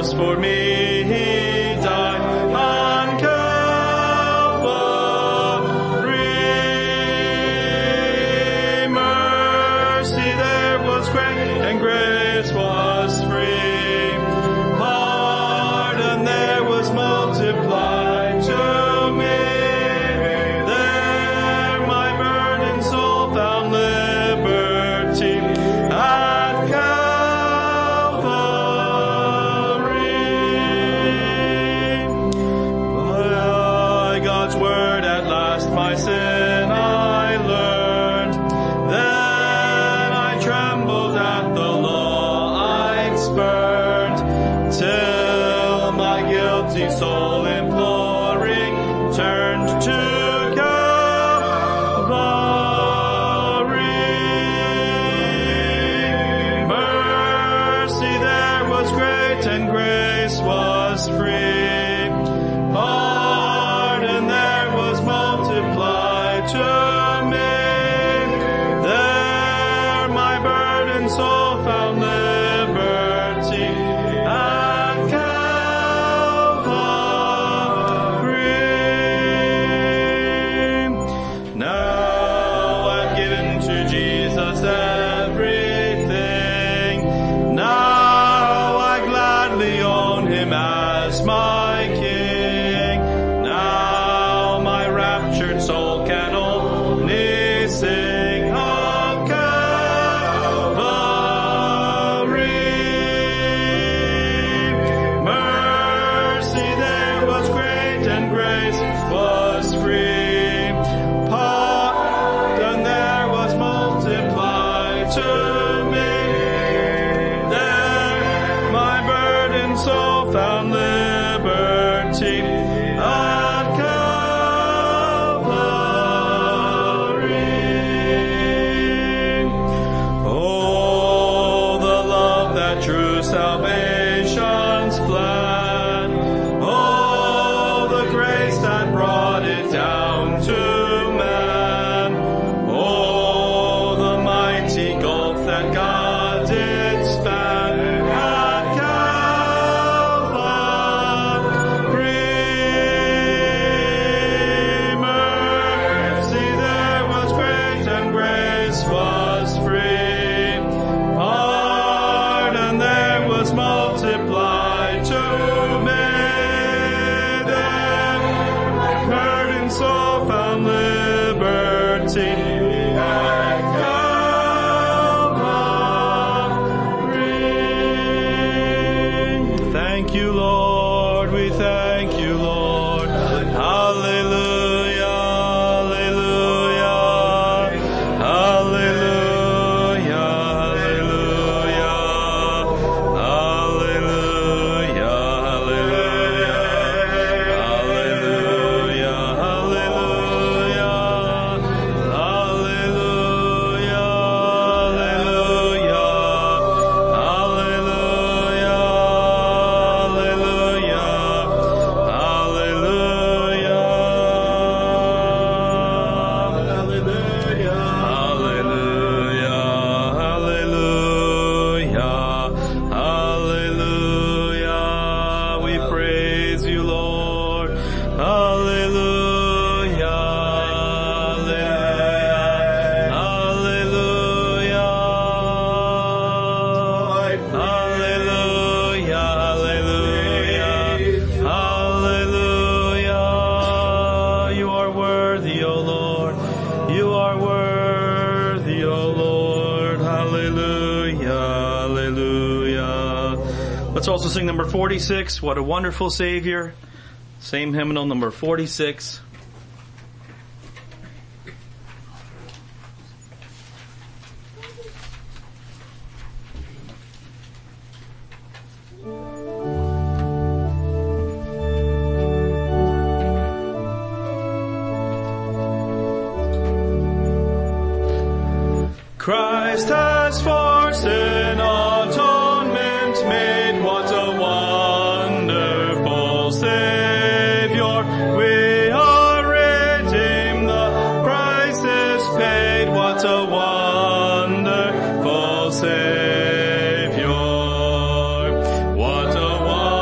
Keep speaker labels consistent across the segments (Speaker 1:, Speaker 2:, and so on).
Speaker 1: just for me he died on Calvary. Mercy there was great and grace was free. Pardon there was multiplied to me. There my burdened soul found liberty at Calvary. By God's word at last my sin I learned. Then I trembled at the law I spurned, till my guilty soul imploring turned to Calvary. Mercy there was great and grace was free. Pardon there was multiplied to me. There my burdened soul found liberty at Calvary. Now I've given to Jesus everything. Now I gladly own him as my King. Now my raptured soul can only sing of Calvary. Mercy there was great and grace was free. Pardon there was multiplied to me. There my burdened soul found liberty at Calvary. Oh, the love that true salvation's plan. Oh, the grace that brought it down to man. Oh, the mighty gulf that God did span at Calvary. Mercy there was great and grace was free. Pardon there was multiplied to me. Then my burdened soul found liberty at Calvary. Thank you, Lord. We thank you, Lord. Hallelujah. Hallelujah. Hallelujah. Hallelujah. Hallelujah. Hallelujah. Hallelujah. Hallelujah. Let's also sing number 46, What a Wonderful Savior. Same hymnal, number 46. Christ has for sin atonement made. What a wonderful Savior. We are redeemed, the price is paid. What a wonderful Savior. What a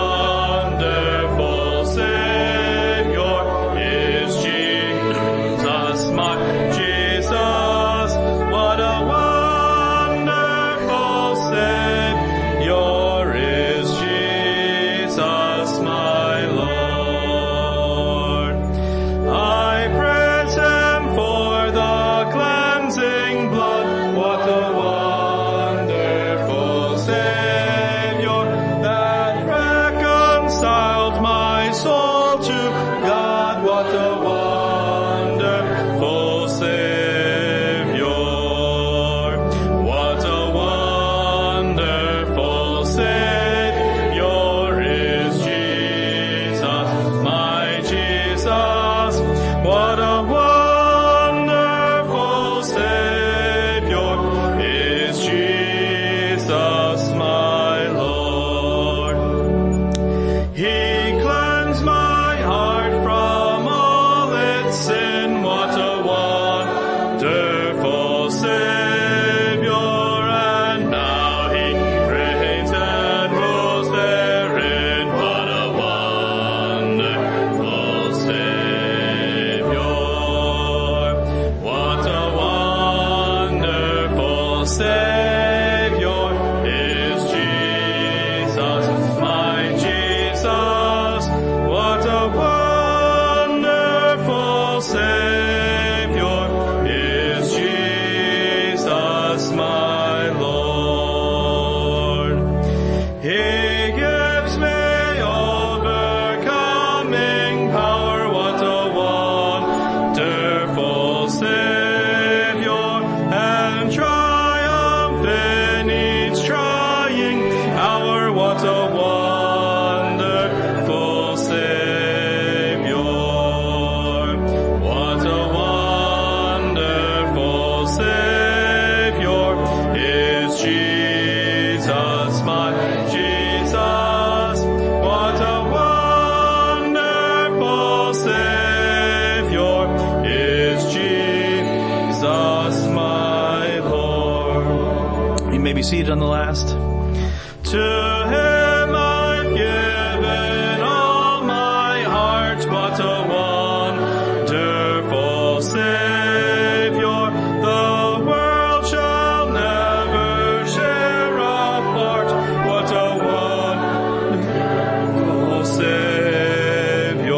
Speaker 1: You may be seated on the last. To him I've given all my heart, what a wonderful Savior. The world shall never share apart. What a wonderful Savior.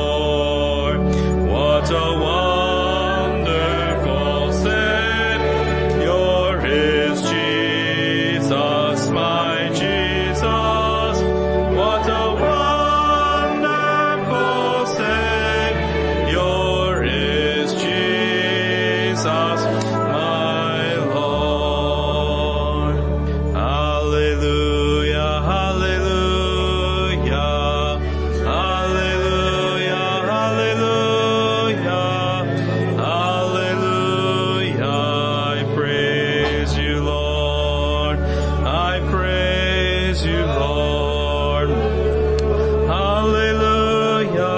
Speaker 1: What a wonderful Savior is Jesus, my Jesus. What a wonderful Savior is Jesus, my Lord. Hallelujah, hallelujah, hallelujah, hallelujah, hallelujah. I praise you, Lord. I praise you, Lord. Hallelujah,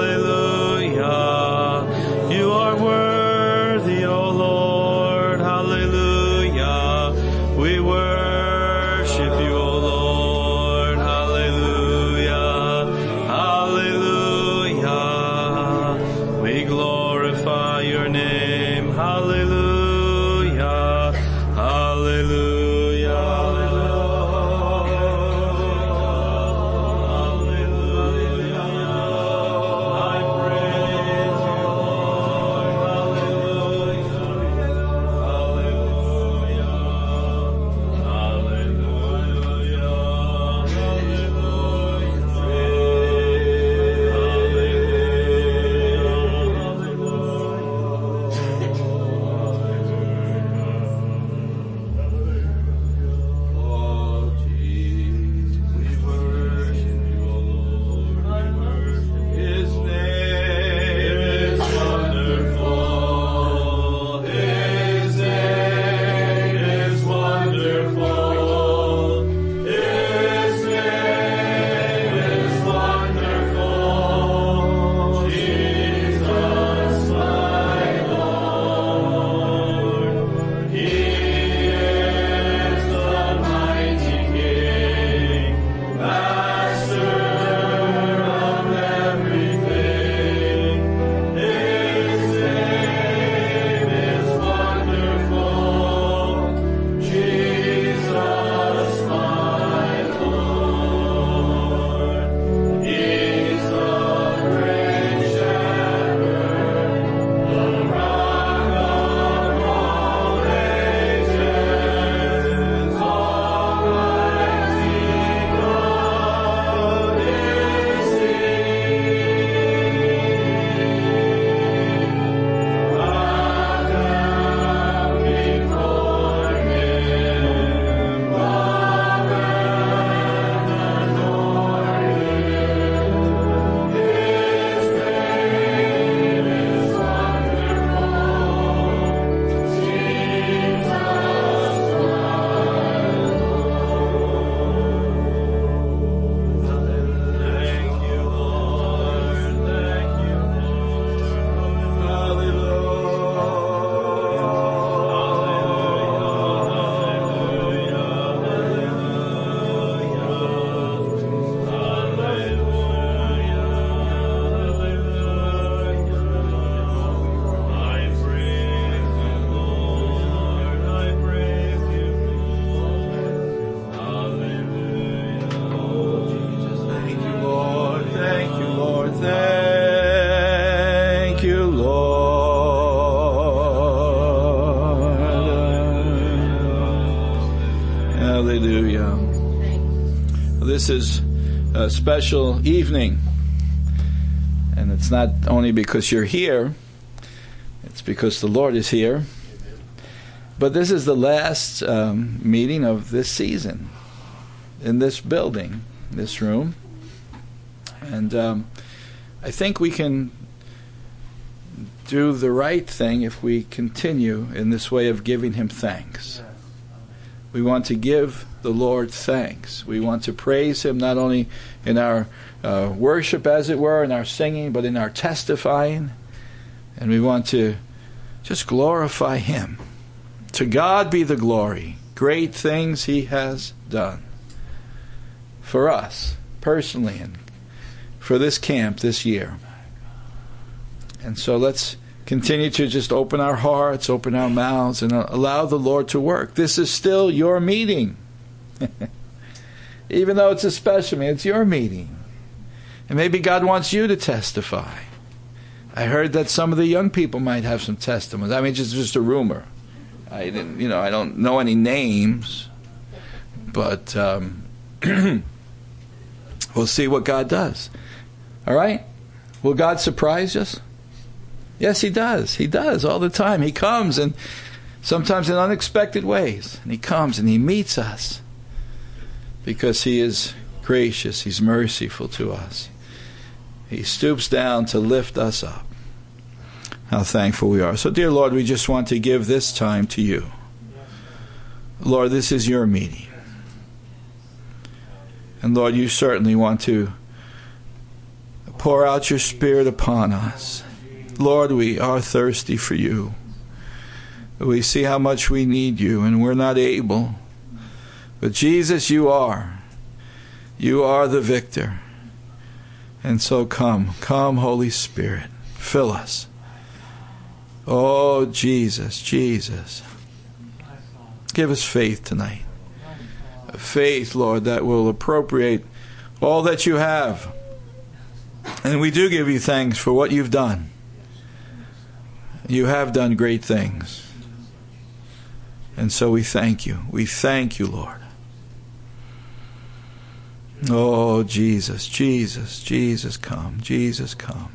Speaker 1: hallelujah. You are worthy, O Lord. Hallelujah. We worship you, O Lord. Hallelujah, hallelujah. We glorify your name. Hallelujah, hallelujah, hallelujah. I praise you, Lord. Hallelujah, hallelujah, Oh, Jesus, we worship you, O Lord. I worship His name is wonderful. His name is wonderful. His name is wonderful. Jesus, my Lord. He is the mighty King, Master of everything. His name is wonderful. Jesus, my Lord. He's the great shepherd, the rock of all ages. Almighty God is He. Bow down before Him, bow and adore Him. His name is wonderful. Jesus, my Thank you, Lord. Thank you, Thank you, Lord. Thank you, Lord. Thank you, Lord. Hallelujah. This is a special evening. And it's not only because you're here, it's because the Lord is here. But this is the last meeting of this season in this building, this room. And I think we can do the right thing if we continue in this way of giving Him thanks. We want to give the Lord thanks. We want to praise Him not only in our worship, as it were, in our singing, but in our testifying. And we want to just glorify Him. To God be the glory
Speaker 2: Great things he has done for us personally and for this camp this year. And so let's continue to just open our hearts, open our mouths, and allow the Lord to work. This is still your meeting. Even though it's a special meeting, it's your meeting. And maybe God wants you to testify. I heard that some of the young people might have some testimonies. I mean, just a rumor. I don't know any names, but we'll see what God does. All right? Will God surprise us? Yes, he does. He does all the time. He comes, and sometimes in unexpected ways. And he comes and he meets us because he is gracious. He's merciful to us. He stoops down to lift us up. How thankful we are. So, dear Lord, we just want to give this time to you. Lord, this is your meeting. And Lord, you certainly want to pour out your Spirit upon us. Lord, we are thirsty for you. We see how much we need you, and we're not able. But Jesus, you are. You are the victor. And so come, Holy Spirit, fill us. Oh, Jesus, Jesus. Give us faith tonight. A faith, Lord, that will appropriate all that you have. And we do give you thanks for what you've done. You have done great things. And so we thank you. We thank you, Lord. Oh, Jesus, Jesus, Jesus, come. Jesus, come.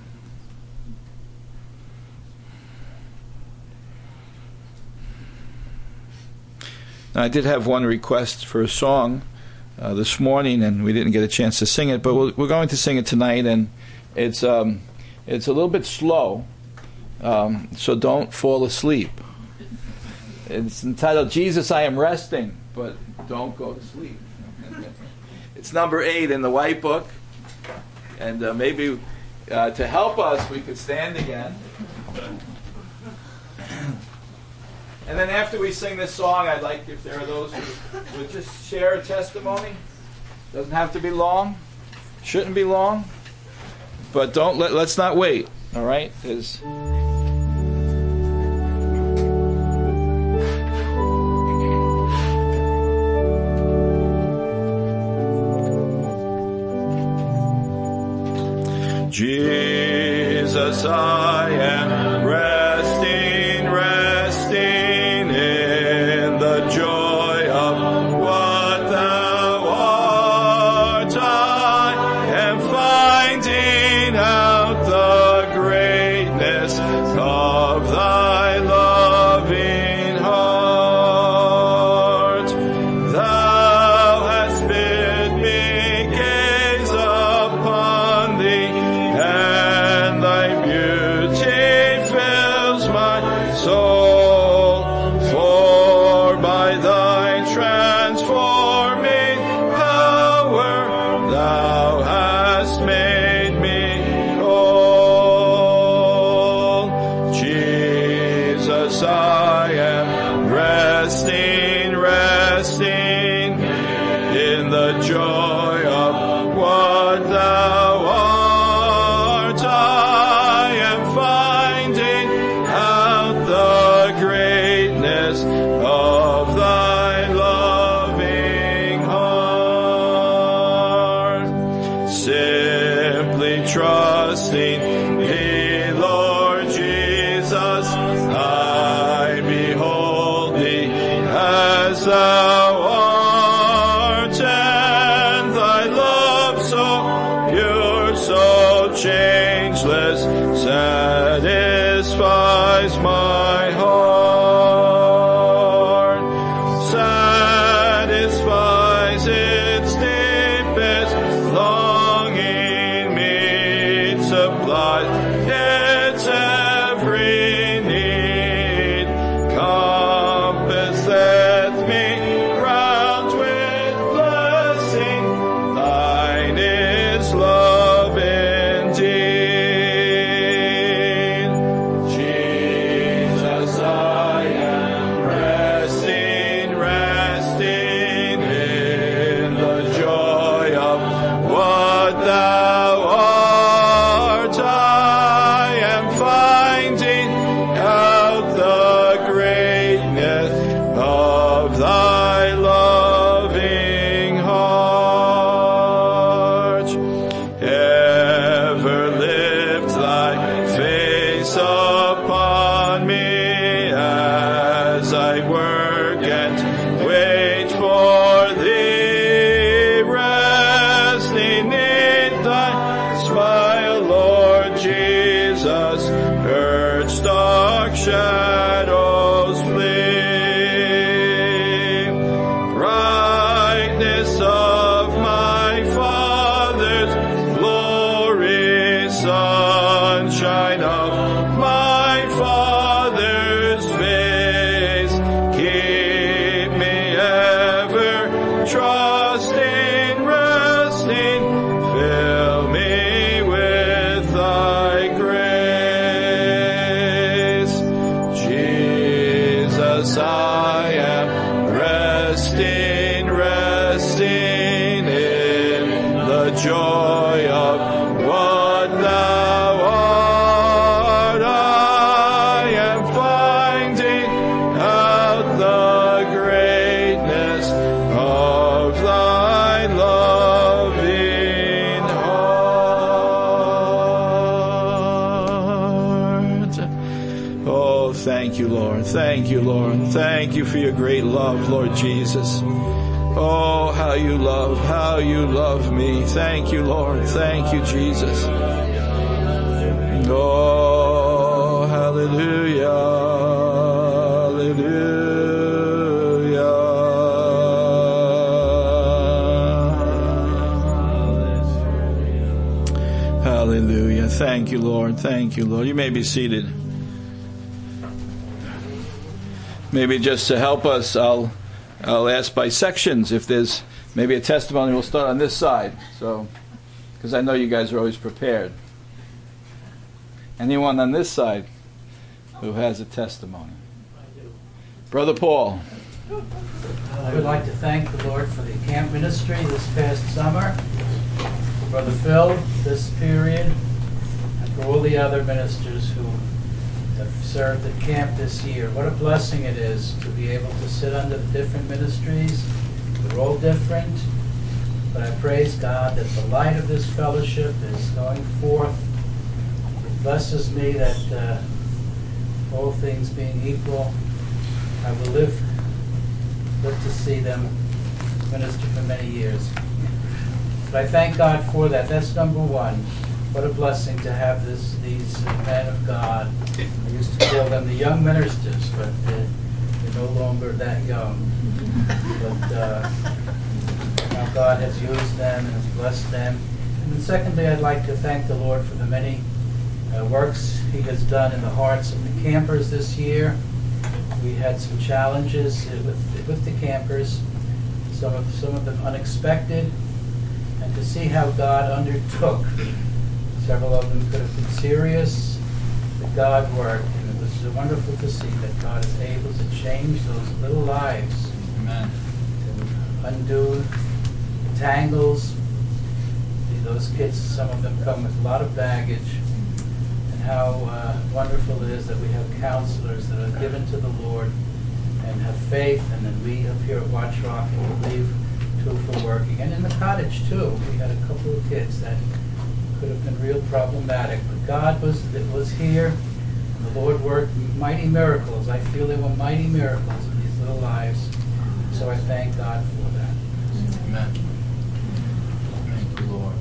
Speaker 2: Now, I did have one request for a song this morning, and we didn't get a chance to sing it, but we're going to sing it tonight, and it's a little bit slow, so don't fall asleep. It's entitled, Jesus, I Am Resting, but don't go to sleep. It's number 8 in the white book, and maybe to help us, we could stand again. And then after we sing this song, I'd like if there are those who would just share a testimony. Doesn't have to be long. Shouldn't be long. But let's not wait. All right? Jesus, I am resting in the joy of what thou art. I am finding out the greatness of thy loving heart. Thou hast bid me gaze upon thee, and thy beauty fills my soul. For by thy transforming power thou hast made me whole. Jesus, I am resting in the joy of what thou art. I am finding out the greatness of thy loving heart. Simply trusting thee, Lord Jesus, I behold thee as thou art, and thy love so pure, so changeless, satisfies my heart, satisfies its deepest longing, meets, supplies its every need, compasseth me round trusting, resting, fill me with thy grace. Jesus, I am resting, resting in the joy of what thou art. I am finding out the greatness of thy loving heart. Oh, thank you, Lord. Thank you, Lord. Thank you for your great love, Lord Jesus. Oh, how you love me. Thank you, Lord. Thank you, Jesus. Oh, hallelujah, hallelujah. Hallelujah. Thank you, Lord. Thank you, Lord. You may be seated. Maybe just to help us, I'll ask by sections if there's maybe a testimony. We'll start on this side, so because I know you guys are always prepared. Anyone on this side who has a testimony?
Speaker 3: I do.
Speaker 2: Brother Paul.
Speaker 3: I would like to thank the Lord for the camp ministry this past summer, for Brother Phil this period, and for all the other ministers who have served at camp this year. What a blessing it is to be able to sit under the different ministries. They're all different, but I praise God that the light of this fellowship is going forth. It blesses me that all things being equal, I will live to see them minister for many years. But I thank God for that. That's number one. What a blessing to have these men of God. I used to call them the young ministers, but they're no longer that young. But now God has used them and has blessed them. And then secondly, I'd like to thank the Lord for the many works He has done in the hearts of the campers this year. We had some challenges with the campers, some of them unexpected, and to see how God undertook. Several of them could have been serious, but God worked, and it was wonderful to see that God is able to change those little lives.
Speaker 2: Amen.
Speaker 3: To undo tangles. Those kids, some of them come with a lot of baggage, and how wonderful it is that we have counselors that are given to the Lord and have faith, and then we up here at Watch Rock and believe too for working. And in the cottage too, we had a couple of kids that could have been real problematic, but God was here, and the Lord worked mighty miracles. I feel there were mighty miracles in these little lives, so I thank God for that.
Speaker 2: Amen. Thank you, Lord.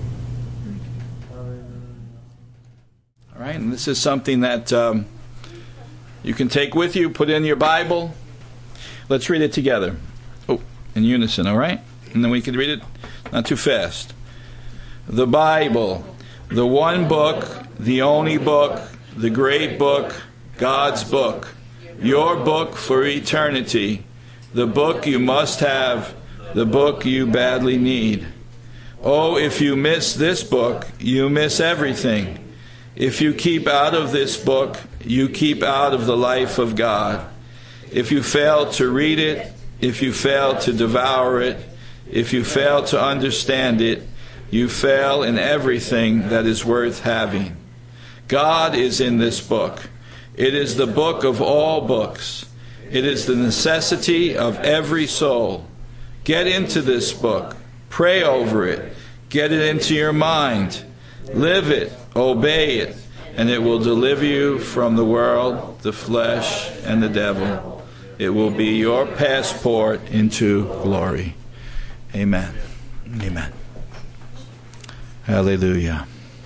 Speaker 2: All right, and this is something that you can take with you, put in your Bible. Let's read it together. Oh, in unison, all right? And then we can read it not too fast. The Bible, the one book, the only book, the great book, God's book, your book for eternity, the book you must have, the book you badly need. Oh, if you miss this book, you miss everything. If you keep out of this book, you keep out of the life of God. If you fail to read it, if you fail to devour it, if you fail to understand it, you fail in everything that is worth having. God is in this book. It is the book of all books. It is the necessity of every soul. Get into this book. Pray over it. Get it into your mind. Live it. Obey it. And it will deliver you from the world, the flesh, and the devil. It will be your passport into glory. Amen. Amen. Hallelujah.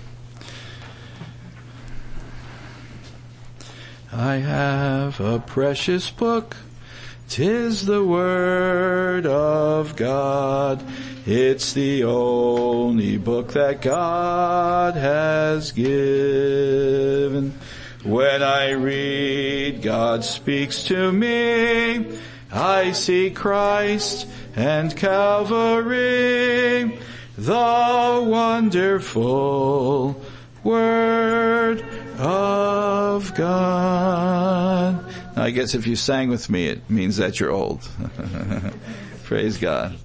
Speaker 2: I have a precious book. 'Tis the Word of God. It's the only book that God has given. When I read, God speaks to me. I see Christ and Calvary, the wonderful Word of God. Now, I guess if you sang with me, it means that you're old. Praise God.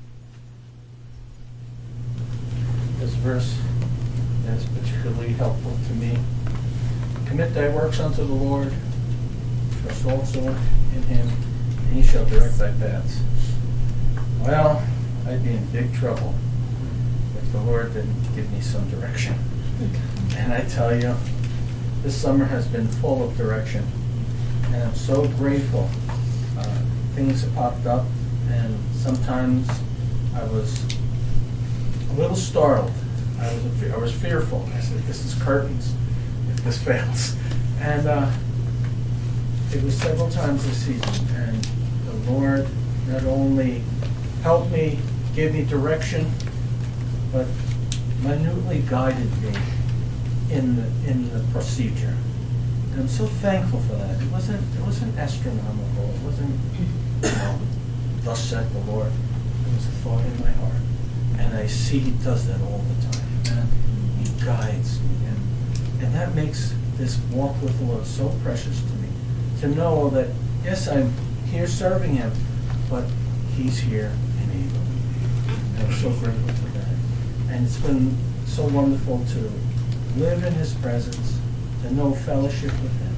Speaker 4: This verse is particularly helpful to me. Commit thy works unto the Lord, trust also in him, and he shall direct thy paths. Well, I'd be in big trouble if the Lord didn't give me some direction. And I tell you, this summer has been full of direction, and I'm so grateful. Things have popped up, and sometimes I was a little startled. I was fearful. I said, this is curtains if this fails. And it was several times this season, and the Lord not only helped me, gave me direction, but minutely guided me in the procedure. And I'm so thankful for that. It wasn't astronomical. It wasn't, thus said the Lord. It was a thought in my heart. And I see he does that all the time. And he guides me. And that makes this walk with the Lord so precious to me. To know that, yes, I'm here serving him, but he's here enabling me. And I'm so grateful for that. And it's been so wonderful to live in his presence, to know fellowship with him.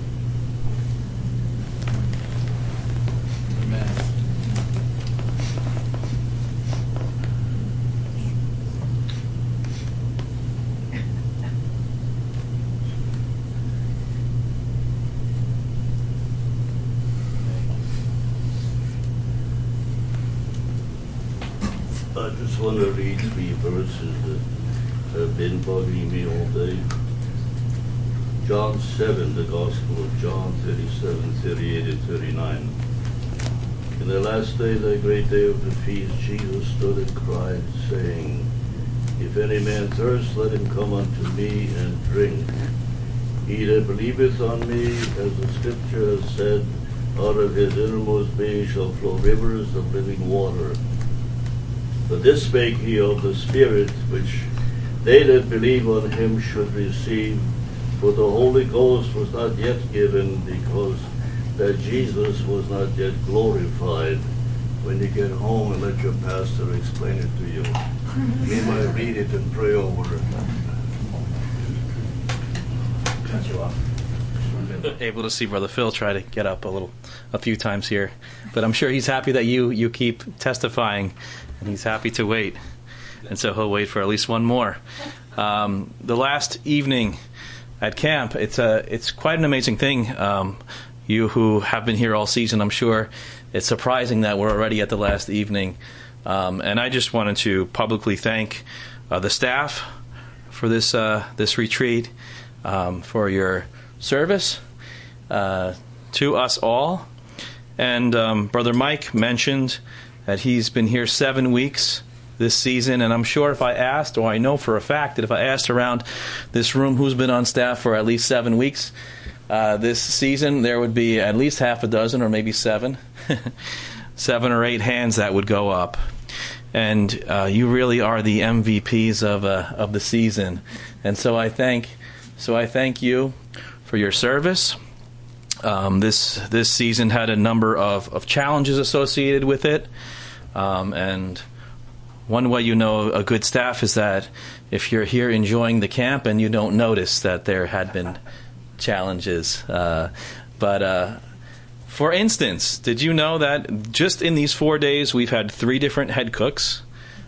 Speaker 2: Amen.
Speaker 5: I just want to read 3 verses that have been bugging me all day. John 7, the Gospel of John, 37, 38, and 39. In the last day, the great day of the feast, Jesus stood and cried, saying, If any man thirst, let him come unto me and drink. He that believeth on me, as the Scripture has said, out of his innermost being shall flow rivers of living water. But this spake he of the Spirit, which they that believe on him should receive, for the Holy Ghost was not yet given, because that Jesus was not yet glorified. When you get home, and let your pastor explain it to you. You might read it and pray over it.
Speaker 4: Cut you off.
Speaker 6: Able to see Brother Phil try to get up a few times here, but I'm sure he's happy that you keep testifying, and he's happy to wait, and so he'll wait for at least one more. The last evening at camp, it's quite an amazing thing. You who have been here all season, I'm sure it's surprising that we're already at the last evening, and I just wanted to publicly thank the staff for this retreat, for your service to us all. And Brother Mike mentioned that he's been here 7 weeks this season, and I'm sure if I asked, or I know for a fact that if I asked around this room who's been on staff for at least 7 weeks this season, there would be at least half a dozen, or maybe 7 or 8 hands that would go up. And you really are the MVPs of the season, and so I thank you for your service. This season had a number of challenges associated with it, and one way you know a good staff is that if you're here enjoying the camp and you don't notice that there had been challenges. But for instance, did you know that just in these 4 days we've had 3 different head cooks?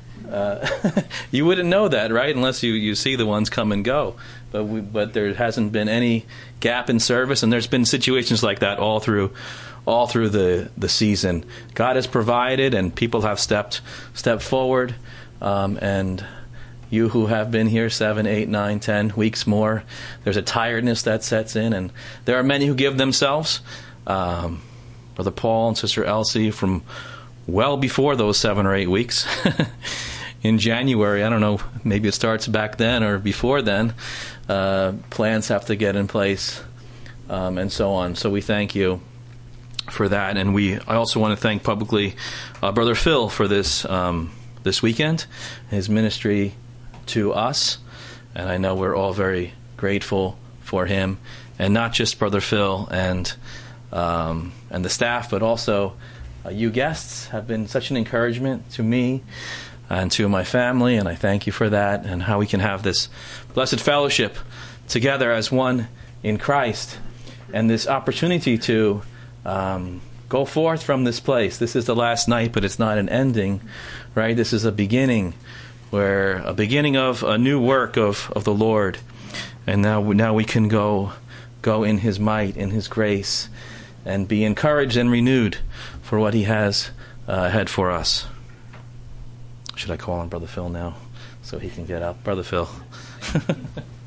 Speaker 6: You wouldn't know that, right, unless you see the ones come and go. But there hasn't been any gap in service, and there's been situations like that all through the season. God has provided, and people have stepped forward, and you who have been here 7, 8, 9, 10 weeks more, there's a tiredness that sets in, and there are many who give themselves. Brother Paul and Sister Elsie from well before those 7 or 8 weeks. In January, I don't know, maybe it starts back then or before then. Plans have to get in place, and so on. So we thank you for that. And I also want to thank publicly Brother Phil for this weekend, his ministry to us. And I know we're all very grateful for him, and not just Brother Phil and the staff, but also you guests have been such an encouragement to me and to my family, and I thank you for that, and how we can have this blessed fellowship together as one in Christ, and this opportunity to go forth from this place. This is the last night, but it's not an ending, right? This is a beginning, a beginning of a new work of the Lord, and now we can go in His might, in His grace, and be encouraged and renewed for what He has ahead for us. Should I call on Brother Phil now so he can get up? Brother Phil.